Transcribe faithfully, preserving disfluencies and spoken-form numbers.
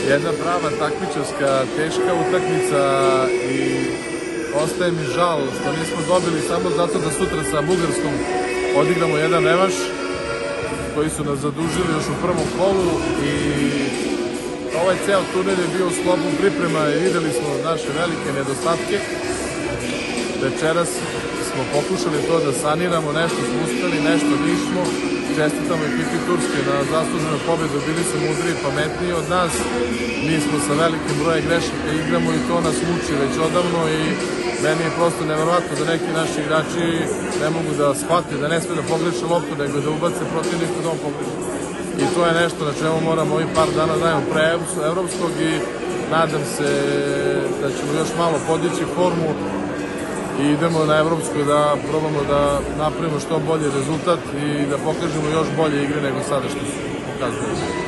jedna prava takmičarska, teška utakmica i ostaje mi žal što nismo dobili samo zato da sutra sa Bugarskom odigramo jedan revanš koji su nas zadužili još u prvom kolu i ovaj ceo turnir je bio u sklopu priprema i videli smo naše velike nedostatke. Večeras smo pokušali to da saniramo, nešto smo uspeli, nešto nismo. Čestitamo ekipi Turske na zasluženoj pobedu, bili su mudri i pametniji od nas. Mi smo sa velikim brojem grešaka igramo i to nas muči već odavno i meni je prosto neverovatno da neki naši igrači ne mogu da shvate, da ne sme da pogreše loptu, nego da ubace protivniku da on pogreše. I to je nešto na čemu moramo ovih par dana dajemo pre evropskog i nadam se da ćemo još malo podići formu i idemo na evropsku da probamo da napravimo što bolji rezultat i da pokažemo još bolje igre nego sada što su pokazali.